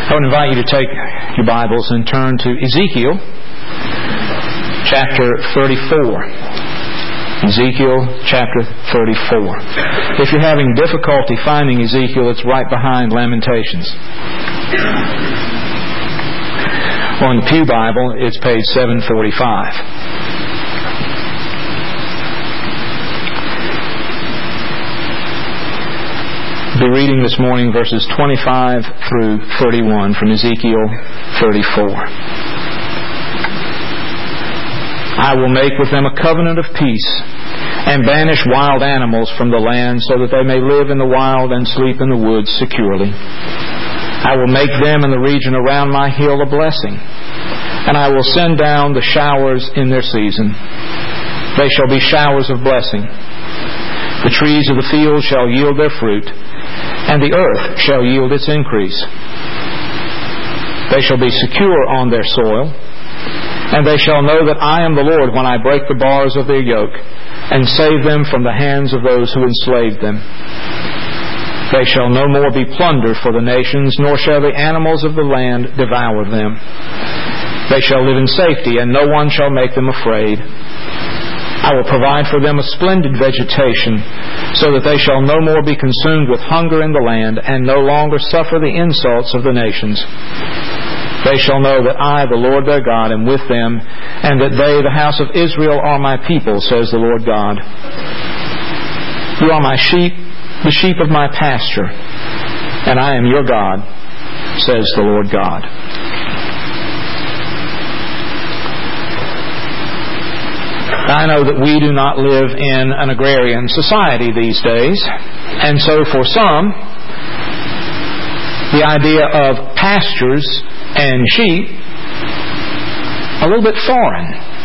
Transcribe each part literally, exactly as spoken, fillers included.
I would invite you to take your Bibles and turn to Ezekiel chapter thirty-four. Ezekiel chapter thirty-four. If you're having difficulty finding Ezekiel, it's right behind Lamentations. On the Pew Bible, it's page seven forty-five. I'll be reading this morning verses twenty-five through thirty-one from Ezekiel thirty-four. I will make with them a covenant of peace and banish wild animals from the land so that they may live in the wild and sleep in the woods securely. I will make them in the region around my hill a blessing, and I will send down the showers in their season. They shall be showers of blessing. The trees of the field shall yield their fruit, and the earth shall yield its increase. They shall be secure on their soil, and they shall know that I am the Lord when I break the bars of their yoke and save them from the hands of those who enslaved them. They shall no more be plunder for the nations, nor shall the animals of the land devour them. They shall live in safety, and no one shall make them afraid. I will provide for them a splendid vegetation, so that they shall no more be consumed with hunger in the land, and no longer suffer the insults of the nations. They shall know that I, the Lord their God, am with them, and that they, the house of Israel, are my people, says the Lord God. You are my sheep, the sheep of my pasture, and I am your God, says the Lord God. I know that we do not live in an agrarian society these days, and so for some, the idea of pastures and sheep a little bit foreign.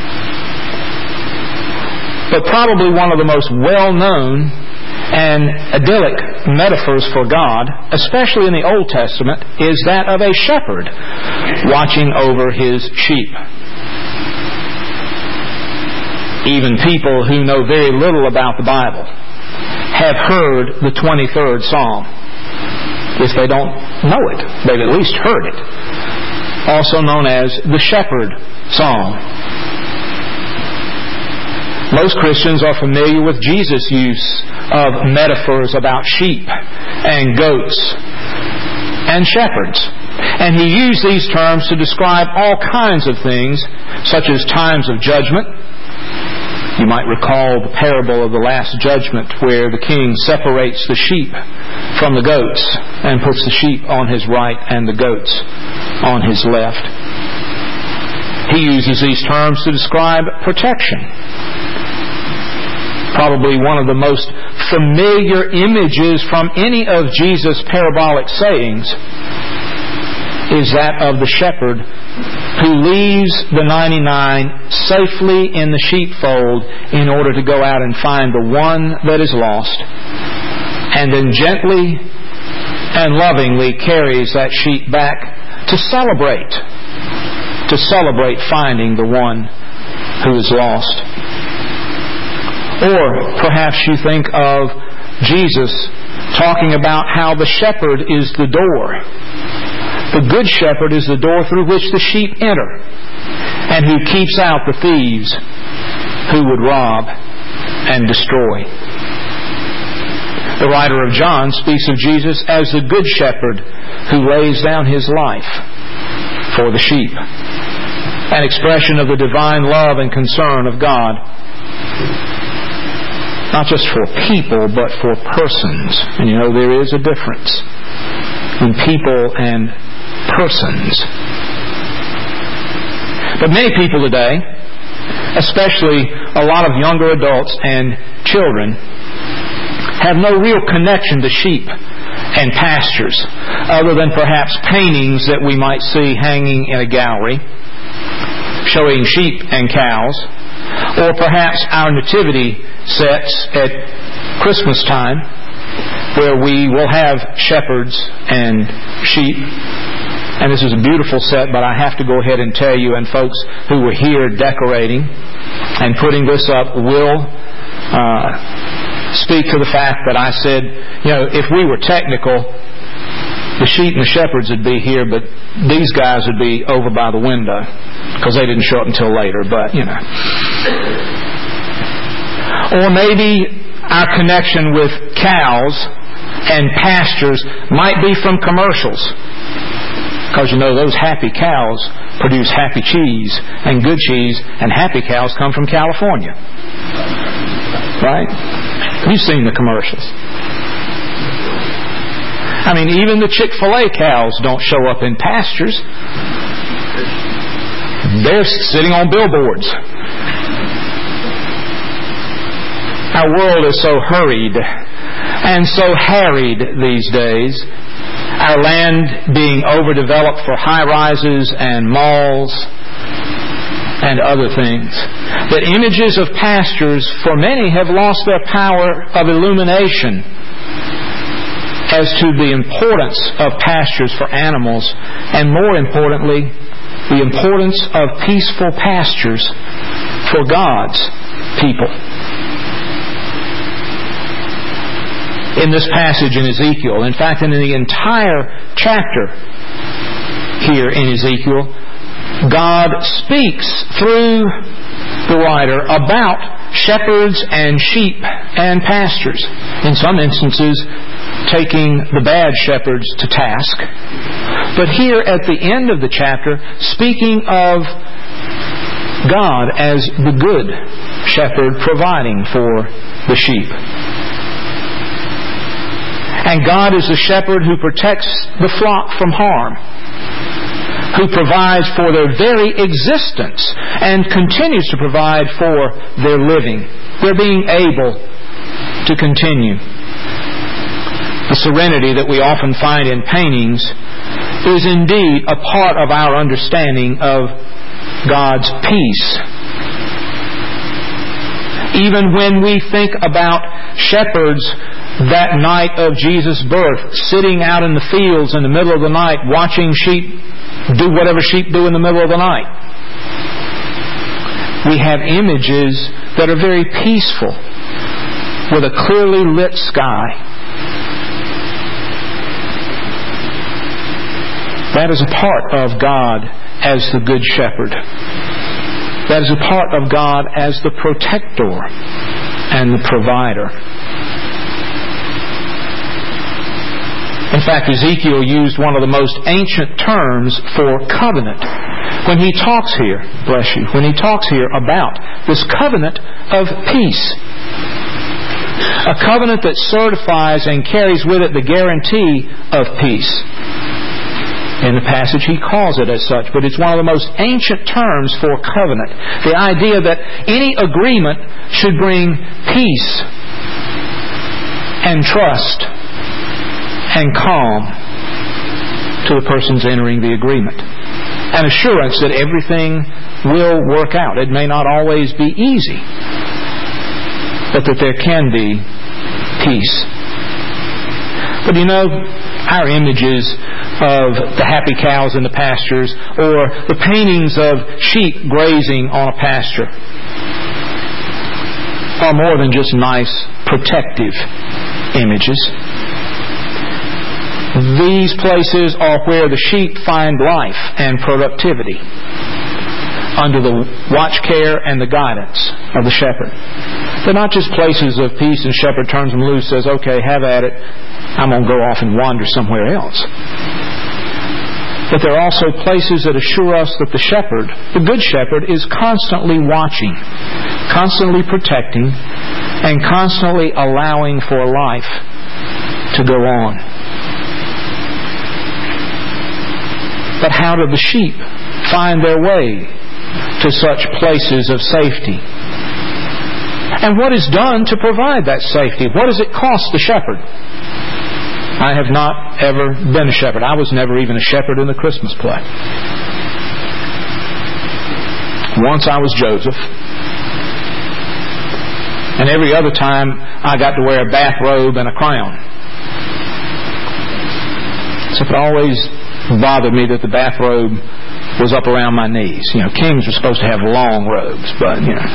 But probably one of the most well-known and idyllic metaphors for God, especially in the Old Testament, is that of a shepherd watching over his sheep. Even people who know very little about the Bible have heard the twenty-third Psalm. If they don't know it, they've at least heard it. Also known as the Shepherd Psalm. Most Christians are familiar with Jesus' use of metaphors about sheep and goats and shepherds. And He used these terms to describe all kinds of things, such as times of judgment. You might recall the parable of the Last Judgment, where the king separates the sheep from the goats and puts the sheep on his right and the goats on his left. He uses these terms to describe protection. Probably one of the most familiar images from any of Jesus' parabolic sayings is that of the shepherd who leaves the ninety-nine safely in the sheepfold in order to go out and find the one that is lost, and then gently and lovingly carries that sheep back to celebrate, to celebrate finding the one who is lost. Or perhaps you think of Jesus talking about how the shepherd is the door. The good shepherd is the door through which the sheep enter, and who keeps out the thieves who would rob and destroy. The writer of John speaks of Jesus as the good shepherd who lays down his life for the sheep, an expression of the divine love and concern of God, not just for people, but for persons. And you know, there is a difference in people and persons. But many people today, especially a lot of younger adults and children, have no real connection to sheep and pastures, other than perhaps paintings that we might see hanging in a gallery showing sheep and cows, or perhaps our nativity sets at Christmas time, where we will have shepherds and sheep. And this is a beautiful set, but I have to go ahead and tell you, and folks who were here decorating and putting this up will uh, speak to the fact that I said, you know, if we were technical, The sheep and the shepherds would be here, but these guys would be over by the window because they didn't show up until later, but, you know. Or maybe our connection with cows and pastures might be from commercials. Because, you know, those happy cows produce happy cheese, and good cheese and happy cows come from California. Right? You've seen the commercials. I mean, even the Chick-fil-A cows don't show up in pastures. They're sitting on billboards. Our world is so hurried and so harried these days. Our land being overdeveloped for high-rises and malls and other things. That images of pastures, for many, have lost their power of illumination as to the importance of pastures for animals, and more importantly, the importance of peaceful pastures for God's people. In this passage in Ezekiel, in fact, in the entire chapter here in Ezekiel, God speaks through the writer about shepherds and sheep and pastures. In some instances, taking the bad shepherds to task. But here at the end of the chapter, speaking of God as the good shepherd providing for the sheep. And God is the shepherd who protects the flock from harm, who provides for their very existence and continues to provide for their living, their being able to continue. The serenity that we often find in paintings is indeed a part of our understanding of God's peace. Even when we think about shepherds that night of Jesus' birth, sitting out in the fields in the middle of the night, watching sheep do whatever sheep do in the middle of the night. We have images that are very peaceful, with a clearly lit sky. That is a part of God as the Good Shepherd. That is a part of God as the protector and the provider. In fact, Ezekiel used one of the most ancient terms for covenant when he talks here, bless you, when he talks here about this covenant of peace. A covenant that certifies and carries with it the guarantee of peace. In the passage he calls it as such, but it's one of the most ancient terms for covenant. The idea that any agreement should bring peace and trust and calm to the persons entering the agreement. An assurance that everything will work out. It may not always be easy, but that there can be peace. But you know, our images of the happy cows in the pastures, or the paintings of sheep grazing on a pasture, are more than just nice, protective images. These places are where the sheep find life and productivity under the watch care and the guidance of the shepherd. They're not just places of peace and shepherd turns them loose, says, okay, have at it, I'm going to go off and wander somewhere else. But they're also places that assure us that the shepherd, the good shepherd, is constantly watching, constantly protecting, and constantly allowing for life to go on. But how do the sheep find their way to such places of safety? And what is done to provide that safety? What does it cost the shepherd? I have not ever been a shepherd. I was never even a shepherd in the Christmas play. Once I was Joseph. And every other time I got to wear a bathrobe and a crown. So it always bothered me that the bathrobe was up around my knees. You know, kings were supposed to have long robes, but, you know.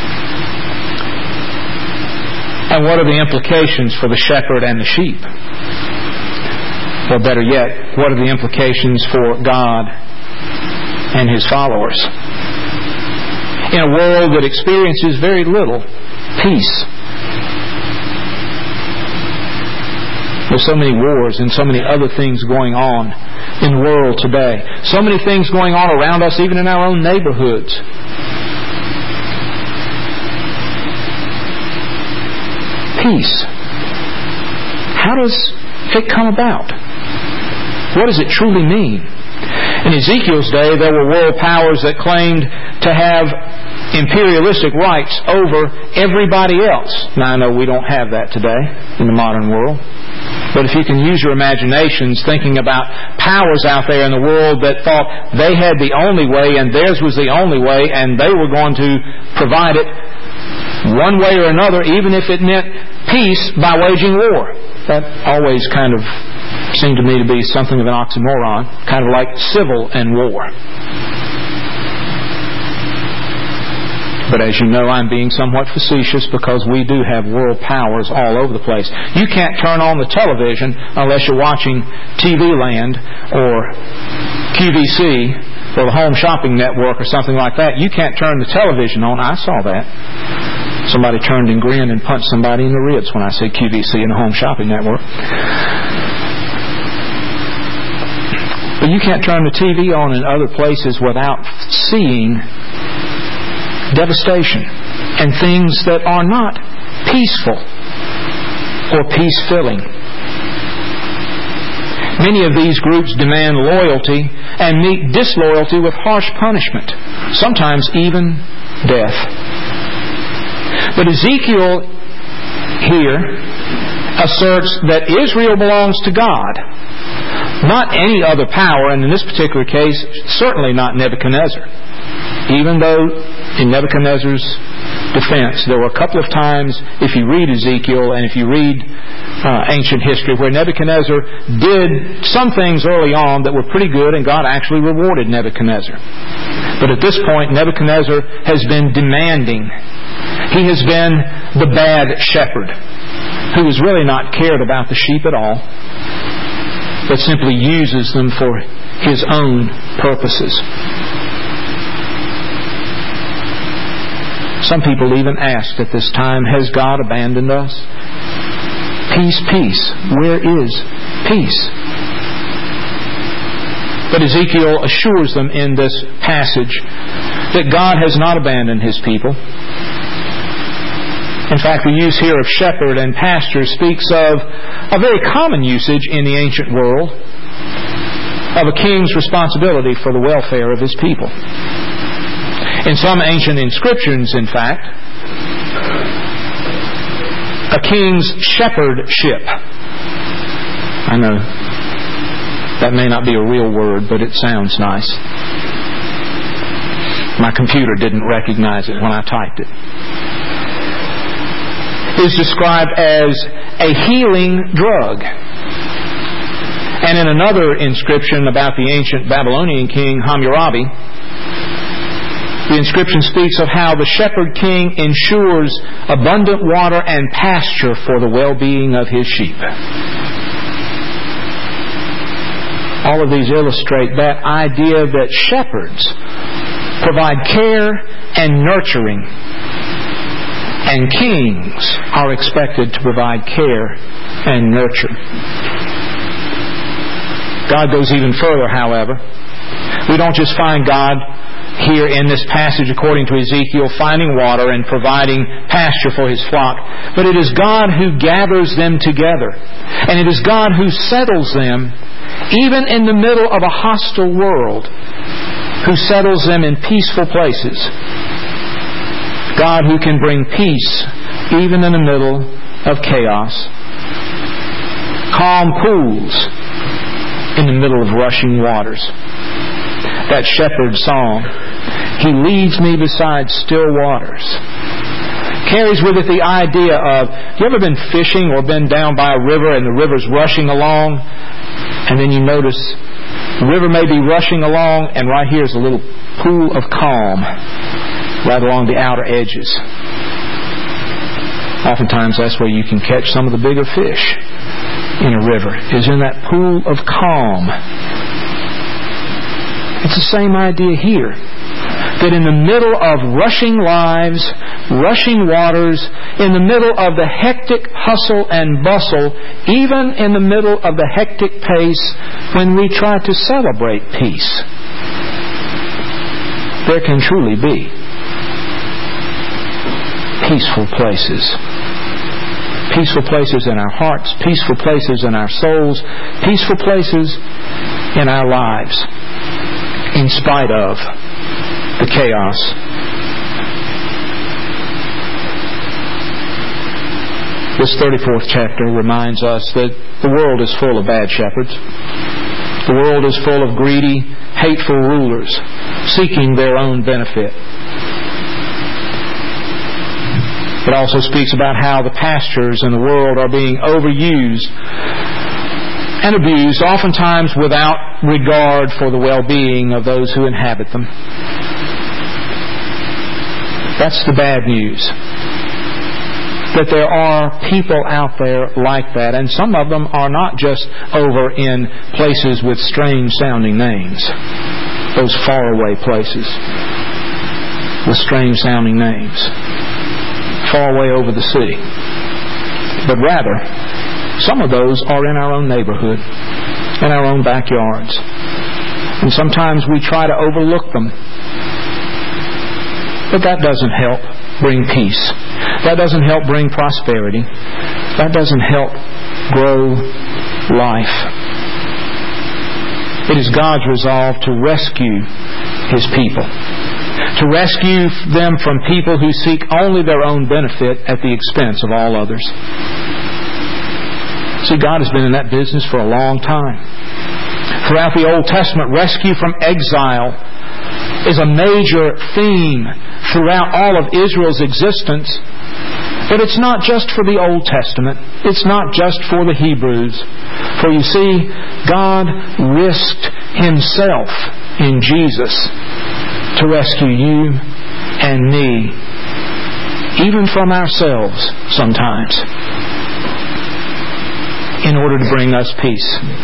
And what are the implications for the shepherd and the sheep? Or better yet, what are the implications for God and His followers? In a world that experiences very little peace. There's so many wars and so many other things going on in the world today. So many things going on around us, even in our own neighborhoods. Peace. How does it come about? What does it truly mean? In Ezekiel's day, there were world powers that claimed to have imperialistic rights over everybody else. Now, I know we don't have that today in the modern world. But if you can use your imaginations thinking about powers out there in the world that thought they had the only way and theirs was the only way and they were going to provide it one way or another, even if it meant peace by waging war. That always kind of seemed to me to be something of an oxymoron, kind of like civil and war. But as you know, I'm being somewhat facetious because we do have world powers all over the place. You can't turn on the television unless you're watching T V Land or Q V C or the Home Shopping Network or something like that. You can't turn the television on. I saw that. Somebody turned and grinned and punched somebody in the ribs when I said Q V C and the Home Shopping Network. But you can't turn the T V on in other places without seeing devastation and things that are not peaceful or peace-filling. Many of these groups demand loyalty and meet disloyalty with harsh punishment, sometimes even death. But Ezekiel here asserts that Israel belongs to God, not any other power, and in this particular case, certainly not Nebuchadnezzar. Even though in Nebuchadnezzar's defense, there were a couple of times, if you read Ezekiel and if you read uh, ancient history, where Nebuchadnezzar did some things early on that were pretty good, and God actually rewarded Nebuchadnezzar. But at this point, Nebuchadnezzar has been demanding. He has been the bad shepherd, who has really not cared about the sheep at all, but simply uses them for his own purposes. Some people even asked at this time, has God abandoned us? Peace, peace. Where is peace? But Ezekiel assures them in this passage that God has not abandoned His people. In fact, the use here of shepherd and pastor speaks of a very common usage in the ancient world of a king's responsibility for the welfare of his people. In some ancient inscriptions, in fact, a king's shepherdship. I know that may not be a real word, but it sounds nice. My computer didn't recognize it when I typed it. Is described as a healing drug. And in another inscription about the ancient Babylonian king Hammurabi, the inscription speaks of how the shepherd king ensures abundant water and pasture for the well-being of his sheep. All of these illustrate that idea that shepherds provide care and nurturing, and kings are expected to provide care and nurture. God goes even further, however. We don't just find God here in this passage, according to Ezekiel, finding water and providing pasture for His flock, but it is God who gathers them together, and it is God who settles them even in the middle of a hostile world, who settles them in peaceful places. God who can bring peace even in the middle of chaos. Calm pools in the middle of rushing waters. That shepherd song, He leads me beside still waters, carries with it the idea of, you ever been fishing or been down by a river and the river's rushing along, and then you notice the river may be rushing along, and right here is a little pool of calm right along the outer edges. Oftentimes that's where you can catch some of the bigger fish. in a river, is in that pool of calm. It's the same idea here. That in the middle of rushing lives, rushing waters, in the middle of the hectic hustle and bustle, even in the middle of the hectic pace, when we try to celebrate peace, there can truly be peaceful places. Peaceful places in our hearts, peaceful places in our souls, peaceful places in our lives, in spite of the chaos. This thirty-fourth chapter reminds us that the world is full of bad shepherds. The world is full of greedy, hateful rulers seeking their own benefit. It also speaks about how the pastures in the world are being overused and abused, oftentimes without regard for the well-being of those who inhabit them. That's the bad news. That there are people out there like that, and some of them are not just over in places with strange-sounding names. Those faraway places with strange-sounding names. Far away over the sea. But rather, some of those are in our own neighborhood, in our own backyards. And sometimes we try to overlook them. But that doesn't help bring peace. That doesn't help bring prosperity. That doesn't help grow life. It is God's resolve to rescue His people. To rescue them from people who seek only their own benefit at the expense of all others. See, God has been in that business for a long time. Throughout the Old Testament, rescue from exile is a major theme throughout all of Israel's existence. But it's not just for the Old Testament. It's not just for the Hebrews. For you see, God risked Himself in Jesus to rescue you and me, even from ourselves sometimes, in order to bring us peace.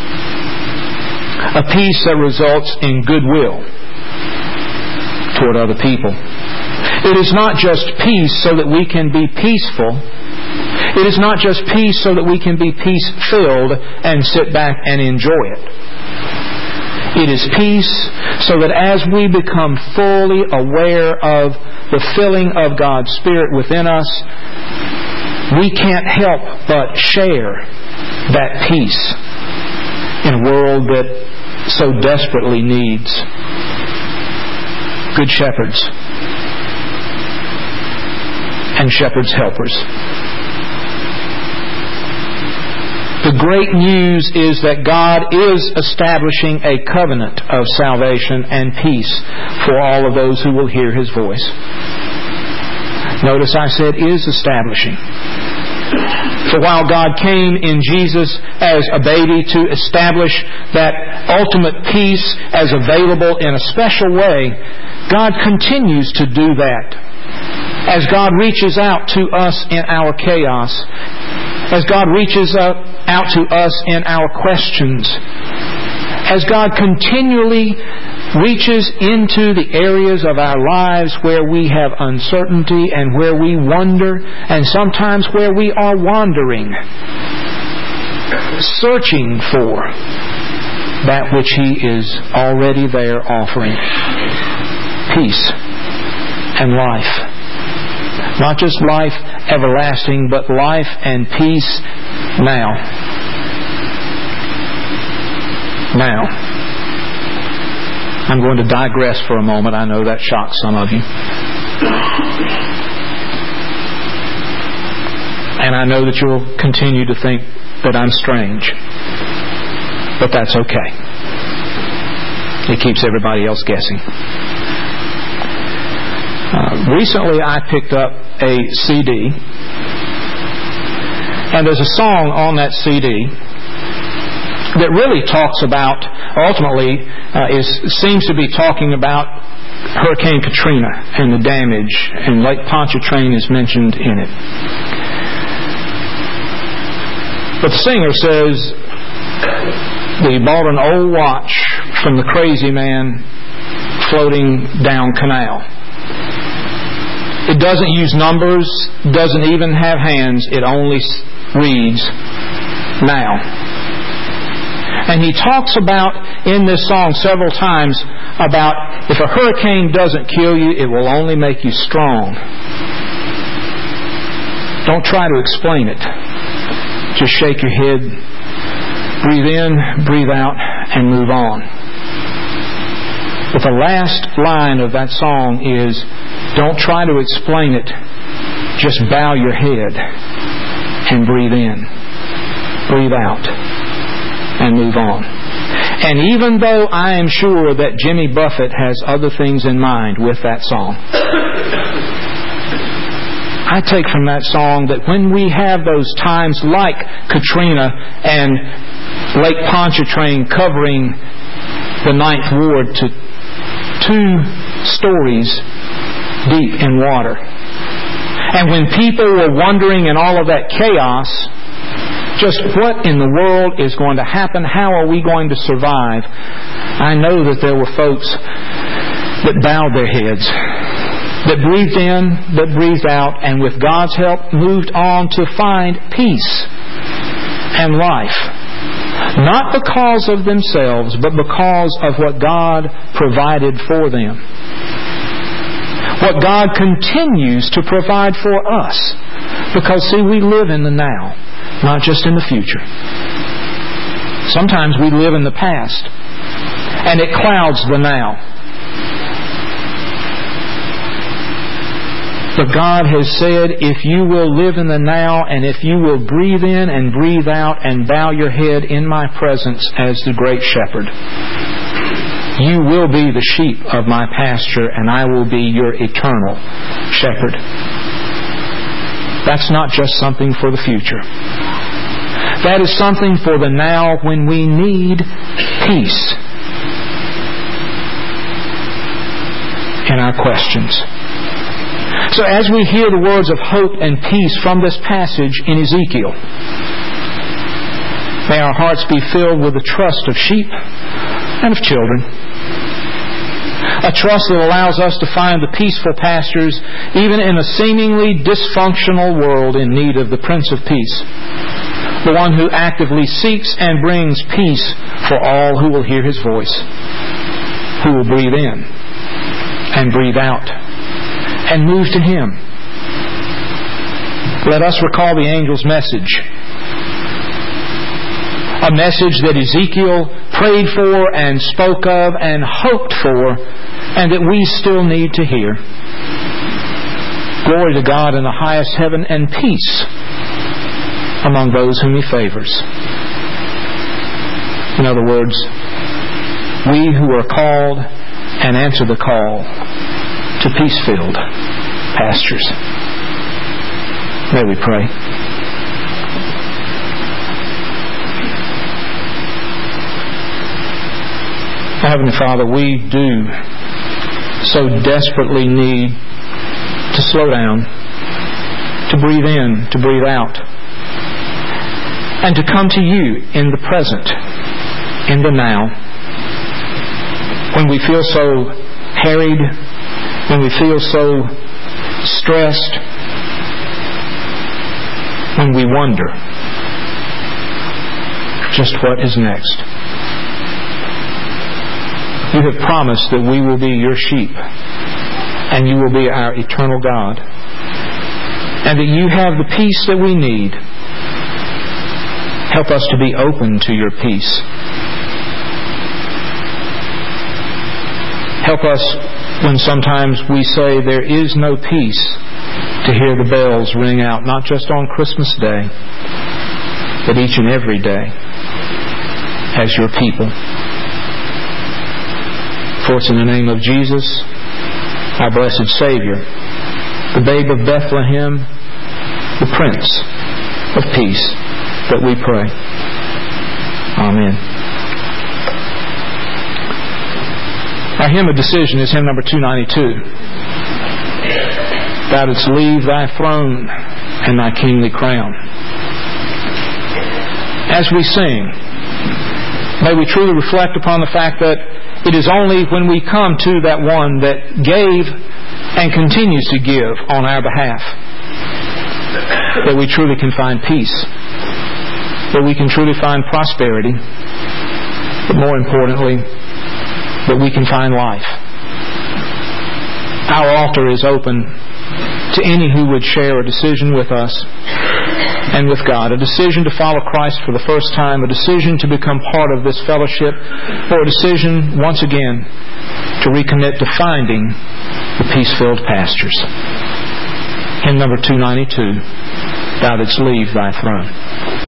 A peace that results in goodwill toward other people. It is not just peace so that we can be peaceful. It is not just peace so that we can be peace-filled and sit back and enjoy it. It is peace so that as we become fully aware of the filling of God's Spirit within us, we can't help but share that peace in a world that so desperately needs good shepherds and shepherds' helpers. The great news is that God is establishing a covenant of salvation and peace for all of those who will hear His voice. Notice I said is establishing. For while God came in Jesus as a baby to establish that ultimate peace as available in a special way, God continues to do that. As God reaches out to us in our chaos, as God reaches out, out to us in our questions, as God continually reaches into the areas of our lives where we have uncertainty and where we wonder, and sometimes where we are wandering, searching for that which He is already there offering. Peace and life. Not just life everlasting, but life and peace now. Now. I'm going to digress for a moment. I know that shocks some of you. And I know that you'll continue to think that I'm strange. But that's okay. It keeps everybody else guessing. Uh, recently I picked up a C D, and there's a song on that C D that really talks about, ultimately, uh, is seems to be talking about Hurricane Katrina and the damage, and Lake Pontchartrain is mentioned in it. But the singer says that he bought an old watch from the crazy man floating down canal. It doesn't use numbers, doesn't even have hands. It only reads now. And he talks about in this song several times about if a hurricane doesn't kill you, it will only make you strong. Don't try to explain it. Just shake your head, breathe in, breathe out, and move on. But the last line of that song is, don't try to explain it. Just bow your head and breathe in, breathe out, and move on. And even though I am sure that Jimmy Buffett has other things in mind with that song, I take from that song that when we have those times like Katrina and Lake Pontchartrain covering the Ninth Ward to two stories deep in water, and when people were wondering in all of that chaos, just what in the world is going to happen? How are we going to survive? I know that there were folks that bowed their heads, that breathed in, that breathed out, and with God's help moved on to find peace and life. Not because of themselves, but because of what God provided for them. What God continues to provide for us. Because, see, we live in the now, not just in the future. Sometimes we live in the past, and it clouds the now. But God has said, if you will live in the now, and if you will breathe in and breathe out and bow your head in my presence as the great shepherd, you will be the sheep of my pasture, and I will be your eternal shepherd. That's not just something for the future. That is something for the now when we need peace in our questions. So as we hear the words of hope and peace from this passage in Ezekiel, may our hearts be filled with the trust of sheep and of children. A trust that allows us to find the peaceful pastures even in a seemingly dysfunctional world in need of the Prince of Peace, the one who actively seeks and brings peace for all who will hear His voice, who will breathe in and breathe out and move to Him. Let us recall the angel's message. A message that Ezekiel prayed for and spoke of and hoped for, and that we still need to hear. Glory to God in the highest heaven, and peace among those whom He favors. In other words, we who are called and answer the call to peace-filled pastures. May we pray. Heavenly Father, we do so desperately need to slow down, to breathe in, to breathe out, and to come to You in the present, in the now. When we feel so harried, when we feel so stressed, when we wonder just what is next. You have promised that we will be Your sheep, and You will be our eternal God, and that You have the peace that we need. Help us to be open to Your peace. Help us when sometimes we say there is no peace, to hear the bells ring out, not just on Christmas Day, but each and every day as Your people. For it's in the name of Jesus, our blessed Savior, the babe of Bethlehem, the Prince of Peace, that we pray. Amen. Our hymn of decision is hymn number two ninety-two. Thou didst leave Thy throne and Thy kingly crown. as we sing, may we truly reflect upon the fact that it is only when we come to that one that gave and continues to give on our behalf that we truly can find peace, that we can truly find prosperity, but more importantly, that we can find life. Our altar is open to any who would share a decision with us and with God, a decision to follow Christ for the first time, a decision to become part of this fellowship, or a decision, once again, to recommit to finding the peace-filled pastures. Hymn number two ninety-two, Thou Didst Leave Thy Throne.